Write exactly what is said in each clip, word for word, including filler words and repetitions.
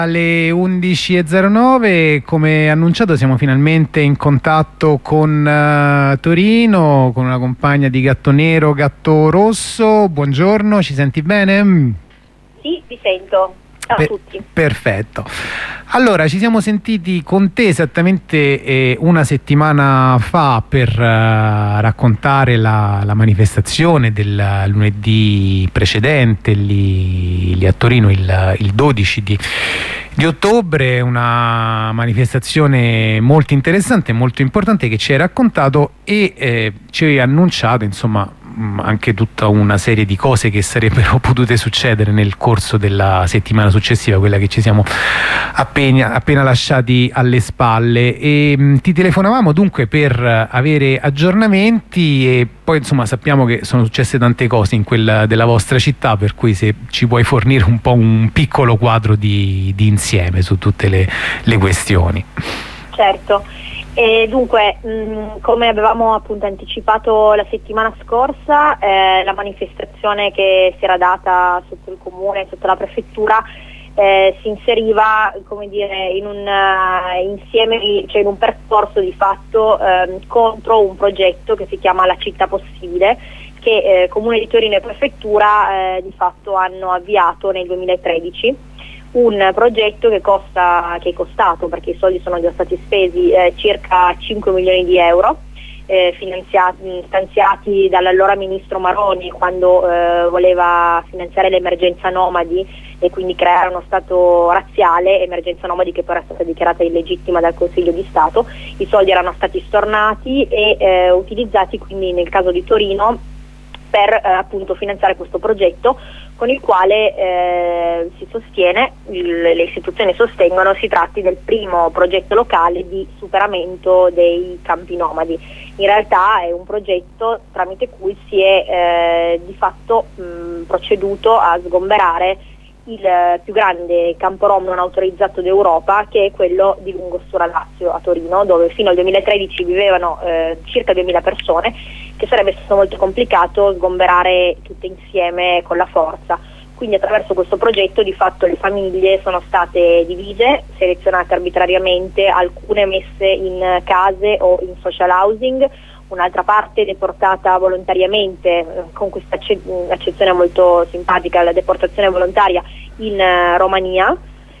Alle undici e zero nove, come annunciato, siamo finalmente in contatto con uh, Torino, con una compagna di Gatto Nero, Gatto Rosso. Buongiorno, ci senti bene? Sì, vi sento. Ciao Per a tutti. Perfetto. Allora, ci siamo sentiti con te esattamente eh, una settimana fa per uh, raccontare la, la manifestazione del lunedì precedente lì, lì a Torino, il, il dodici di, di ottobre, una manifestazione molto interessante, molto importante, che ci hai raccontato e eh, ci hai annunciato, insomma, anche tutta una serie di cose che sarebbero potute succedere nel corso della settimana successiva, quella che ci siamo appena, appena lasciati alle spalle. E mh, ti telefonavamo dunque per avere aggiornamenti, e poi insomma sappiamo che sono successe tante cose in quella della vostra città, per cui se ci puoi fornire un po' un piccolo quadro di, di insieme su tutte le, le questioni. Certo. E dunque, mh, come avevamo appunto anticipato la settimana scorsa, eh, la manifestazione che si era data sotto il comune, sotto la prefettura, eh, si inseriva, come dire, in un uh, insieme, cioè in un percorso di fatto eh, contro un progetto che si chiama La Città Possibile, che eh, Comune di Torino e Prefettura eh, di fatto hanno avviato nel duemilatredici. Un progetto che costa, che è costato, perché i soldi sono già stati spesi, eh, circa cinque milioni di euro, eh, finanziati, stanziati dall'allora ministro Maroni quando eh, voleva finanziare l'emergenza nomadi e quindi creare uno stato razziale, emergenza nomadi che poi era stata dichiarata illegittima dal Consiglio di Stato. I soldi erano stati stornati e eh, utilizzati quindi nel caso di Torino per eh, appunto finanziare questo progetto, con il quale eh, si sostiene, il, le istituzioni sostengono, si tratti del primo progetto locale di superamento dei campi nomadi. In realtà è un progetto tramite cui si è eh, di fatto mh, proceduto a sgomberare il più grande campo rom non autorizzato d'Europa, che è quello di Lungostura Lazio a Torino, dove fino al duemilatredici vivevano eh, circa duemila persone, che sarebbe stato molto complicato sgomberare tutte insieme con la forza. Quindi attraverso questo progetto di fatto le famiglie sono state divise, selezionate arbitrariamente, alcune messe in case o in social housing, un'altra parte deportata volontariamente, eh, con questa accezione molto simpatica, la deportazione volontaria in eh, Romania,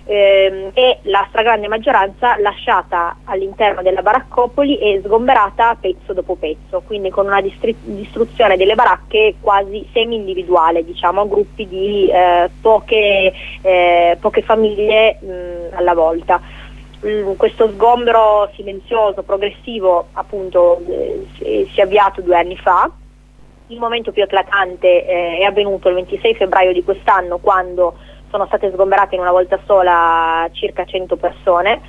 ehm, e la stragrande maggioranza lasciata all'interno della baraccopoli e sgomberata pezzo dopo pezzo, quindi con una distri- distruzione delle baracche quasi semi-individuale, diciamo, gruppi di eh, poche, eh, poche famiglie mh, alla volta. Questo sgombero silenzioso, progressivo, appunto eh, si è avviato due anni fa. Il momento più eclatante eh, è avvenuto il ventisei febbraio di quest'anno, quando sono state sgomberate in una volta sola circa cento persone,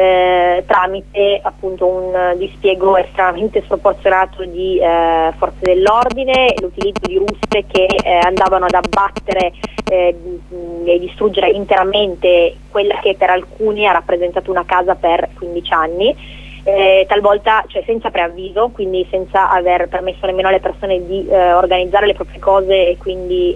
eh, tramite appunto un dispiego estremamente sproporzionato di eh, forze dell'ordine, l'utilizzo di ruspe che eh, andavano ad abbattere eh, e distruggere interamente quella che per alcuni ha rappresentato una casa per quindici anni, eh, talvolta, cioè senza preavviso, quindi senza aver permesso nemmeno alle persone di eh, organizzare le proprie cose, e quindi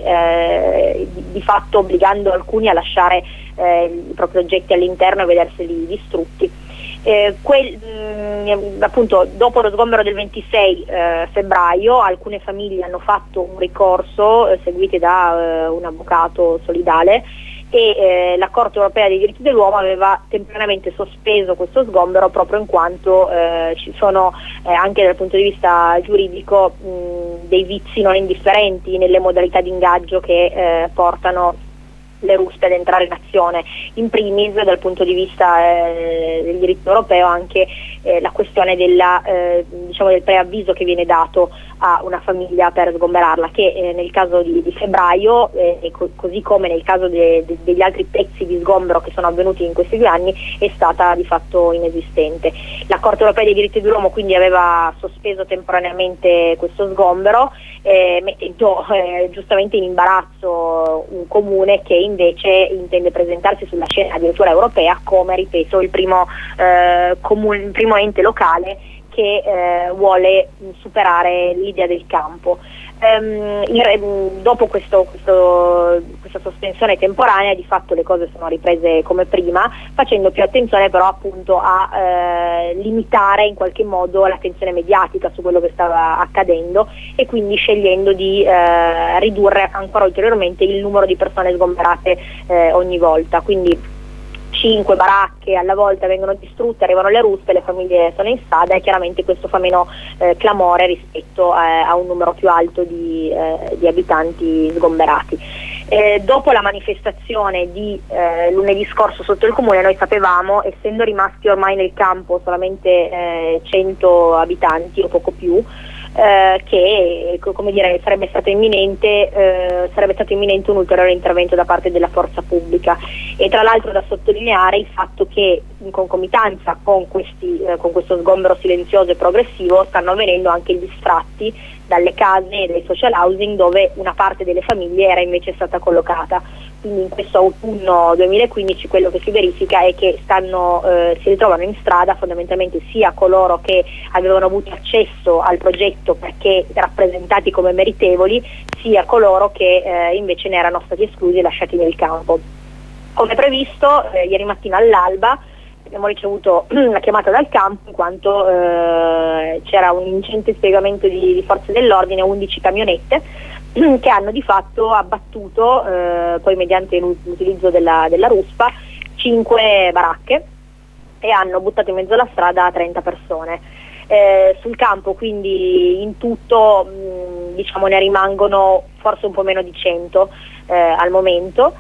eh, di, di fatto obbligando alcuni a lasciare eh, i propri oggetti all'interno e vederseli distrutti. Eh, quel, mh, appunto dopo lo sgombero del ventisei eh, febbraio alcune famiglie hanno fatto un ricorso eh, seguiti da eh, un avvocato solidale, e eh, la Corte Europea dei Diritti dell'Uomo aveva temporaneamente sospeso questo sgombero, proprio in quanto eh, ci sono eh, anche dal punto di vista giuridico mh, dei vizi non indifferenti nelle modalità di ingaggio che eh, portano le ruspe ad entrare in azione. In primis, dal punto di vista eh, del diritto europeo, anche eh, la questione della, eh, diciamo del preavviso che viene dato a una famiglia per sgomberarla, che eh, nel caso di, di febbraio, eh, e co- così come nel caso de- de- degli altri pezzi di sgombero che sono avvenuti in questi due anni, è stata di fatto inesistente. La Corte Europea dei Diritti dell'Uomo quindi aveva sospeso temporaneamente questo sgombero, eh, mettendo eh, giustamente in imbarazzo un comune che invece intende presentarsi sulla scena addirittura europea come, ripeto, il primo, eh, comune, il primo ente locale che eh, vuole superare l'idea del campo. ehm, il, dopo questo, questo, questa sospensione temporanea di fatto le cose sono riprese come prima, facendo più attenzione però appunto a eh, limitare in qualche modo l'attenzione mediatica su quello che stava accadendo e quindi scegliendo di eh, ridurre ancora ulteriormente il numero di persone sgomberate eh, ogni volta. Quindi cinque baracche alla volta vengono distrutte, arrivano le ruspe, le famiglie sono in strada e chiaramente questo fa meno eh, clamore rispetto a, a un numero più alto di, eh, di abitanti sgomberati. Eh, dopo la manifestazione di eh, lunedì scorso sotto il comune, noi sapevamo, essendo rimasti ormai nel campo solamente eh, cento abitanti o poco più, Eh, che come dire, sarebbe stato imminente eh, sarebbe stato imminente un ulteriore intervento da parte della forza pubblica. E tra l'altro da sottolineare il fatto che in concomitanza con, questi, eh, con questo sgombero silenzioso e progressivo stanno avvenendo anche gli sfratti dalle case e dai social housing dove una parte delle famiglie era invece stata collocata. Quindi in questo autunno duemilaquindici quello che si verifica è che stanno, eh, si ritrovano in strada fondamentalmente sia coloro che avevano avuto accesso al progetto perché rappresentati come meritevoli, sia coloro che eh, invece ne erano stati esclusi e lasciati nel campo. Come previsto, eh, ieri mattina all'alba abbiamo ricevuto la chiamata dal campo in quanto eh, c'era un ingente spiegamento di, di forze dell'ordine, undici camionette che hanno di fatto abbattuto, eh, poi mediante l'utilizzo della, della ruspa, cinque baracche e hanno buttato in mezzo alla strada trenta persone. Eh, sul campo quindi in tutto mh, diciamo ne rimangono forse un po' meno di cento eh, al momento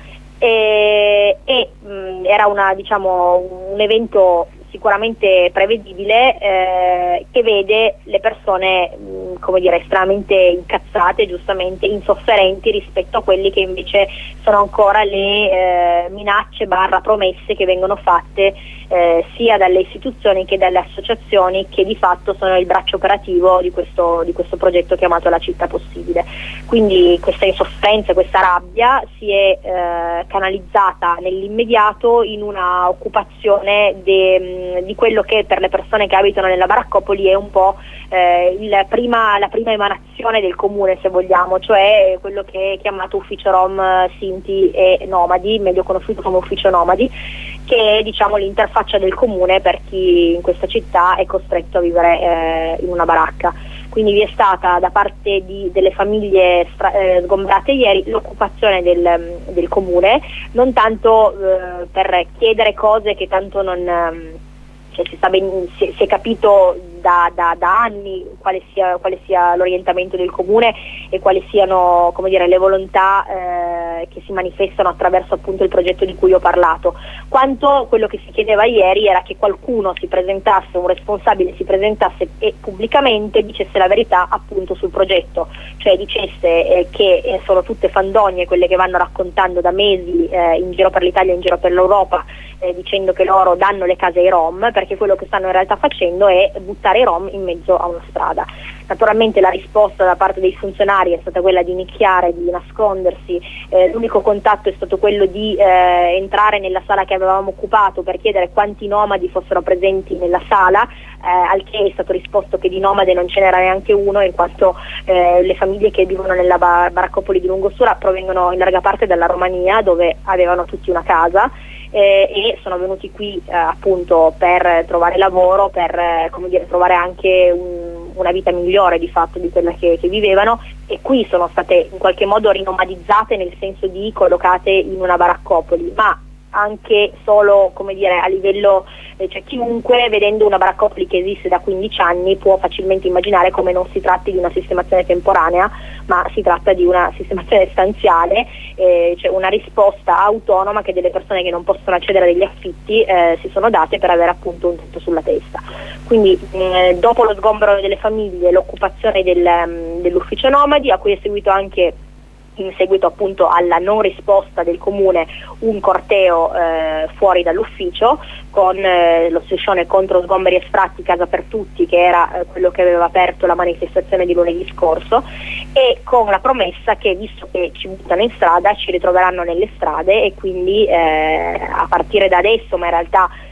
e, e mh, era una, diciamo, un evento sicuramente prevedibile eh, che vede le persone mh, come dire estremamente incazzate, giustamente insofferenti rispetto a quelli che invece sono ancora le eh, minacce barra promesse che vengono fatte eh, sia dalle istituzioni che dalle associazioni che di fatto sono il braccio operativo di questo, di questo progetto chiamato La Città Possibile. Quindi questa insofferenza, questa rabbia si è eh, canalizzata nell'immediato in una occupazione de, di quello che per le persone che abitano nella baraccopoli è un po' eh, il prima, la prima emanazione del comune, se vogliamo, cioè quello che è chiamato ufficio Rom Sinti e Nomadi, meglio conosciuto come ufficio Nomadi, che è diciamo l'interfaccia del comune per chi in questa città è costretto a vivere eh, in una baracca. Quindi vi è stata da parte di, delle famiglie stra- eh, sgombrate ieri l'occupazione del, del comune, non tanto eh, per chiedere cose che tanto non... Eh, Cioè, si, sta ben, si, si è capito da, da, da anni quale sia, quale sia l'orientamento del comune e quali siano, come dire, le volontà eh, che si manifestano attraverso appunto il progetto di cui ho parlato, quanto quello che si chiedeva ieri era che qualcuno si presentasse, un responsabile si presentasse e pubblicamente dicesse la verità appunto sul progetto, cioè dicesse eh, che eh, sono tutte fandonie quelle che vanno raccontando da mesi eh, in giro per l'Italia, in giro per l'Europa, eh, dicendo che loro danno le case ai Rom, perché quello che stanno in realtà facendo è buttare i Rom in mezzo a una strada. Naturalmente la risposta da parte dei funzionari è stata quella di nicchiare, di nascondersi, eh, l'unico contatto è stato quello di eh, entrare nella sala che avevamo occupato per chiedere quanti nomadi fossero presenti nella sala, eh, al che è stato risposto che di nomade non ce n'era neanche uno, in quanto eh, le famiglie che vivono nella bar- baraccopoli di Lungosura provengono in larga parte dalla Romania, dove avevano tutti una casa, Eh, e sono venuti qui eh, appunto per trovare lavoro, per eh, come dire, trovare anche un, una vita migliore di fatto di quella che, che vivevano, e qui sono state in qualche modo rinomadizzate, nel senso di collocate in una baraccopoli, ma anche solo, come dire, a livello, eh, cioè chiunque vedendo una baraccopoli che esiste da quindici anni può facilmente immaginare come non si tratti di una sistemazione temporanea, ma si tratta di una sistemazione stanziale, eh, cioè una risposta autonoma che delle persone che non possono accedere agli affitti eh, si sono date per avere appunto un tetto sulla testa. Quindi eh, dopo lo sgombero delle famiglie, l'occupazione del, um, dell'ufficio Nomadi, a cui è seguito anche, in seguito appunto alla non risposta del comune, un corteo eh, fuori dall'ufficio con eh, lo striscione contro sgomberi e sfratti Casa per Tutti, che era eh, quello che aveva aperto la manifestazione di lunedì scorso, e con la promessa che visto che ci buttano in strada ci ritroveranno nelle strade, e quindi eh, a partire da adesso, ma in realtà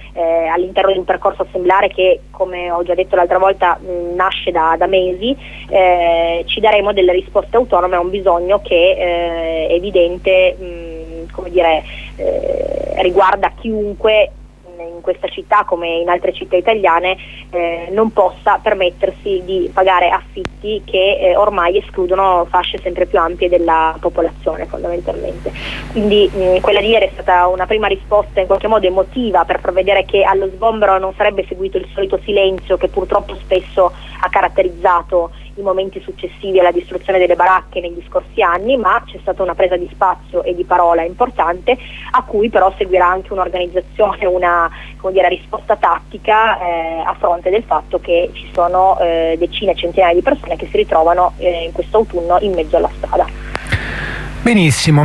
eh, all'interno di un percorso assemblare che, come ho già detto l'altra volta, mh, nasce da, da mesi, eh, ci daremo delle risposte autonome a un bisogno che eh, è evidente, mh, come dire, eh, riguarda chiunque in questa città come in altre città italiane eh, non possa permettersi di pagare affitti che eh, ormai escludono fasce sempre più ampie della popolazione fondamentalmente. Quindi mh, quella di ieri è stata una prima risposta in qualche modo emotiva per prevedere che allo sgombero non sarebbe seguito il solito silenzio che purtroppo spesso ha caratterizzato i momenti successivi alla distruzione delle baracche negli scorsi anni, ma c'è stata una presa di spazio e di parola importante, a cui però seguirà anche un'organizzazione, una, come dire, risposta tattica eh, a fronte del fatto che ci sono eh, decine e centinaia di persone che si ritrovano eh, in questo autunno in mezzo alla strada. Benissimo,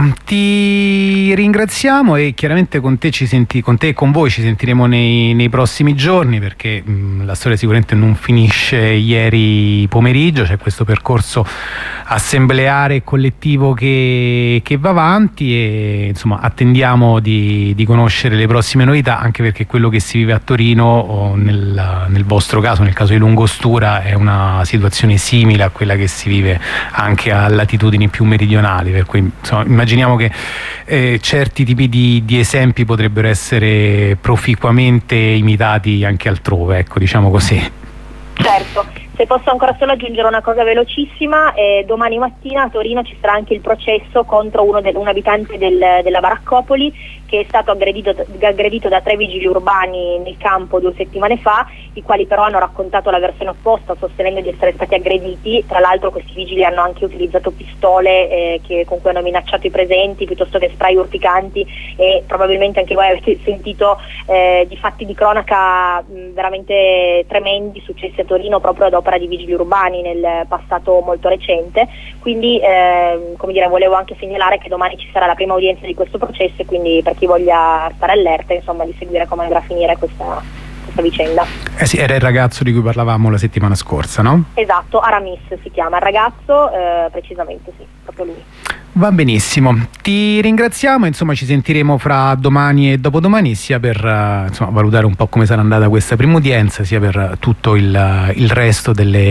ti ringraziamo e chiaramente con te, ci senti, con te e con voi ci sentiremo nei, nei prossimi giorni, perché mh, la storia sicuramente non finisce ieri pomeriggio, c'è questo percorso assembleare e collettivo che, che va avanti e insomma attendiamo di, di conoscere le prossime novità, anche perché quello che si vive a Torino o nel, nel vostro caso, nel caso di Lungostura, è una situazione simile a quella che si vive anche a latitudini più meridionali, per cui insomma, immaginiamo che eh, certi tipi di, di esempi potrebbero essere proficuamente imitati anche altrove, ecco, diciamo così. Certo, se posso ancora solo aggiungere una cosa velocissima, eh, domani mattina a Torino ci sarà anche il processo contro uno del, un abitante del, della Baraccopoli che è stato aggredito, aggredito da tre vigili urbani nel campo due settimane fa, i quali però hanno raccontato la versione opposta, sostenendo di essere stati aggrediti. Tra l'altro questi vigili hanno anche utilizzato pistole eh, che, con cui hanno minacciato i presenti, piuttosto che spray urticanti, e probabilmente anche voi avete sentito eh, di fatti di cronaca mh, veramente tremendi successi a Torino proprio ad opera di vigili urbani nel passato molto recente. Quindi eh, come dire, volevo anche segnalare che domani ci sarà la prima udienza di questo processo e quindi per chi voglia stare allerta, insomma, di seguire come andrà a finire questa, questa vicenda. Eh sì, era il ragazzo di cui parlavamo la settimana scorsa, no? Esatto, Aramis si chiama il ragazzo, eh, precisamente sì, proprio lui. Va benissimo, ti ringraziamo, insomma ci sentiremo fra domani e dopodomani sia per uh, insomma, valutare un po' come sarà andata questa prima udienza, sia per uh, tutto il, uh, il resto delle